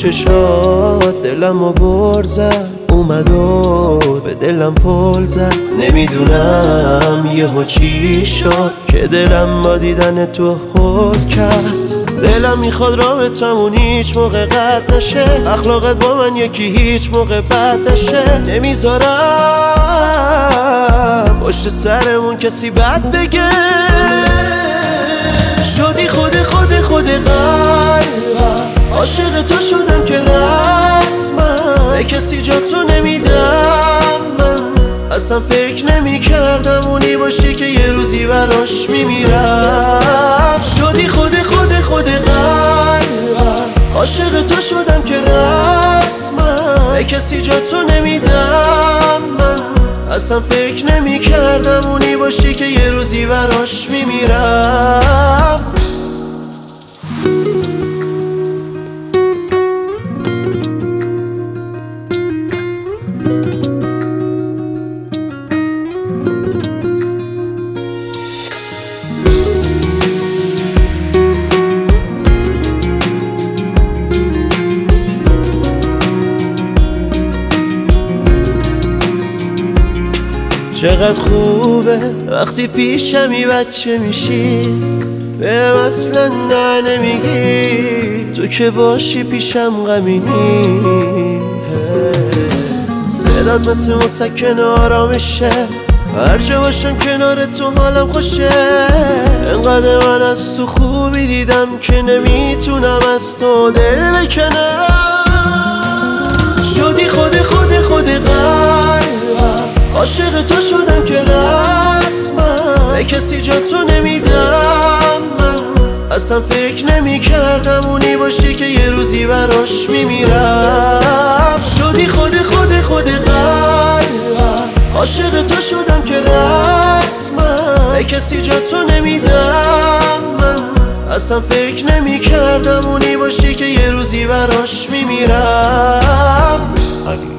چشات دلمو بر زد، اومد و به دلم پل زد. نمیدونم یهو چی شد که دلم با دیدن تو حل کرد. دلم میخواد رابطمون هیچ موقع قطع نشه، اخلاقت با من یکی هیچ موقع بد نشه. نمیذارم پشت سرمون کسی بد بگه. شدی خود قلبم، عاشق تو شدم که رسمم به کسی جا تو نمیدم. من اصلا فکر نمی کردم اونی باشی که یه روزی براش میمیرم. شدی خود قلبم، عاشق تو شدم که رسمم به کسی جا تو نمیدم. من اصلا فکر نمی کردم اونی باشی که یه روزی براش میمیرم. چقدر خوبه وقتی پیشمی بچه میشی، بهم اصلا نه نمیگی، تو که باشی پیشم غمی نیست. صدات مثل مسکن آرامشه، هر جا باشم کنار تو حالم خوشه. انقدر من از تو خوبی دیدم که نمیتونم از تو دل بکنم. شدی خود قلبم، عاشق تو شدم که رسمم به کسی جا تو نمیدم. من اصلا فکر نمی کردم اونی باشی که یه روزی براش میمیرم. شدی خود قلبم، عاشق تو شدم که رسمم به کسی جا تو نمیدم. من اصلا فکر نمی کردم اونی باشی که یه روزی براش میمیرم.